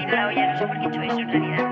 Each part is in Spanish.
ignorado ya, no sé por qué he hecho eso en realidad.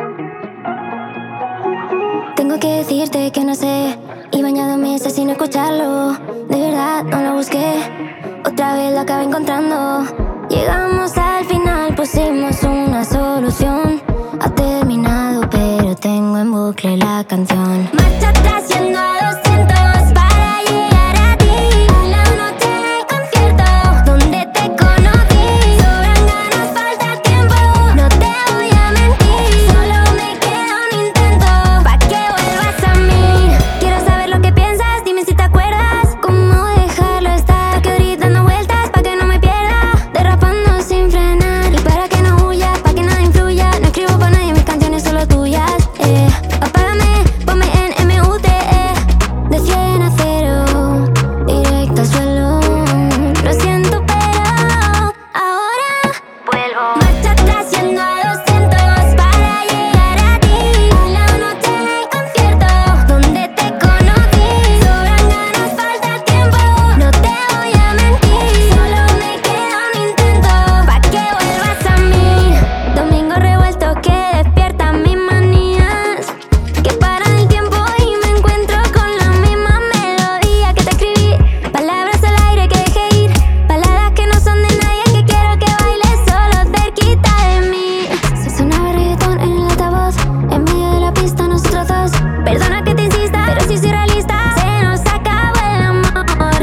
Tengo que decirte que no sé, y bañado meses sin escucharlo. De verdad no lo busqué, otra vez lo acabé encontrando. Llegamos al final, pusimos una solución. Ha terminado, pero tengo en bucle la canción. Marcha atrás yendo a 200 para llegar a ti. La noche de concierto donde te conocí. Sobran ganas, falta tiempo, no te voy a mentir. Solo me queda un intento pa' que vuelvas a mí. Quiero saber lo que piensas, dime si te acuerdas. Cómo dejarlo estar, que ahorita dando vueltas pa' que no me pierda. Derrapando sin frenar y para que no huya, pa' que nada influya. No escribo pa' nadie, mis canciones solo tuyas. Apágame, ponme en MUTE, de 100 a 0, directo al suelo. Lo siento, pero ahora vuelvo. Marcha atrás yendo a 200 para llegar a ti. La noche de concierto donde te conocí. Sobran ganas, falta tiempo, no te voy a mentir. Solo me queda un intento pa' que vuelvas a mí. Domingo revuelto que despierta mis manías, que para el tiempo y me encuentro con la misma melodía que te escribí. Palabras al aire que dejé ir, palabras que no son de nadie, que quiero que bailes solo cerquita de mí. Se sonaba reggaetón en el altavoz, en medio de la pista nosotros dos. Perdona que te insista, pero si soy realista, se nos acabó el amor.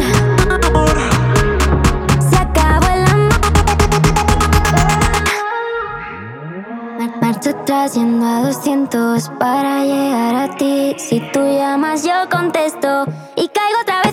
Se acabó el amor. Marcha atrás yendo a 200 para llegar a ti. Si tú llamas yo contesto y caigo otra vez.